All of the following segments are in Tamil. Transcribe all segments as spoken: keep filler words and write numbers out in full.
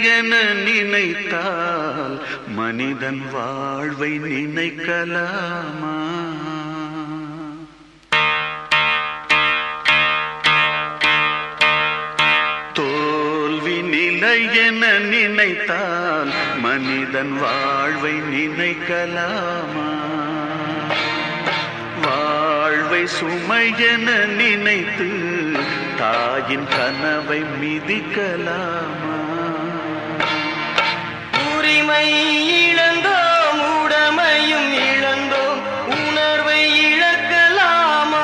என நினைத்தால் மனிதன் வாழ்வை நினைக்கலாமா? தோல்வி நிலை என நினைத்தால் மனிதன் வாழ்வை நினைக்கலாமா? வாழ்வை சுமை என நினைத்து தாயின் கனவை மிதிக்கலாமா? உரிமை இழந்தோம், உடமையும் இழந்தோம், உணர்வை இழக்கலாமா?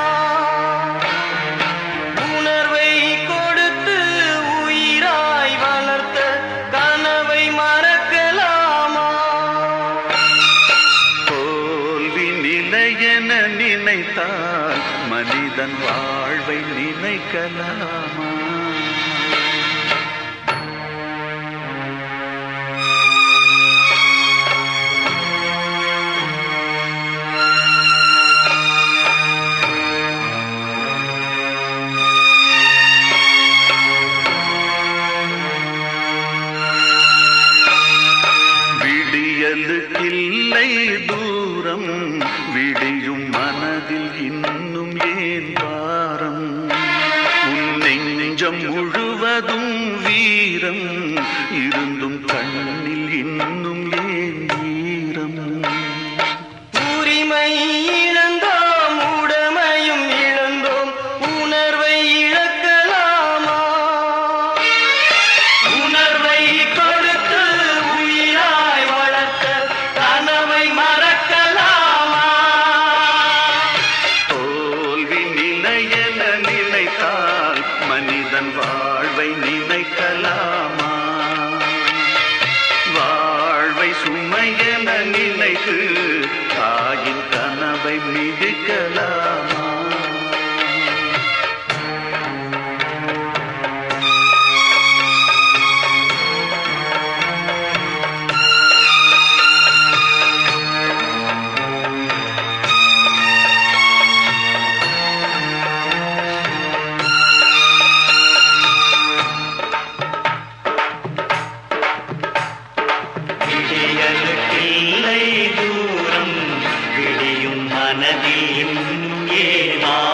உணர்வை கொடுத்து உயிராய் வளர்த்த கனவை மறக்கலாமா? தோல்வி நிலை என நினைத்தால் மனிதன் வாழ்வை நினைக்கலாமா? விடியலுக்கில்லை தூரம், விடியும் மனதில் இன்னும் ஏன் பாரம்? உன் நெஞ்சம் முழுவதும் வீரம் இருந்தும் கண்ணில் இன்னும் ஏன் ஈரம்? உரிமை இழந்தோம், உடமையும் இழந்தோம், உணர்வை இழக்கலாமா? உணர்வை கொடுத்து உயிராய் வளர்த்த கனவை மறக்கலாமா? தோல்வி நிலை என நினைத்தால் மனிதன் வாழ்வை நினைக்கலாமா? வாழ்வை சுமை என நினைத்து தாயின் கனவை மிதிக்கலாமா? விடியலுக்கில்லை தூரம், விடியும் மனதில் இன்னும் ஏன்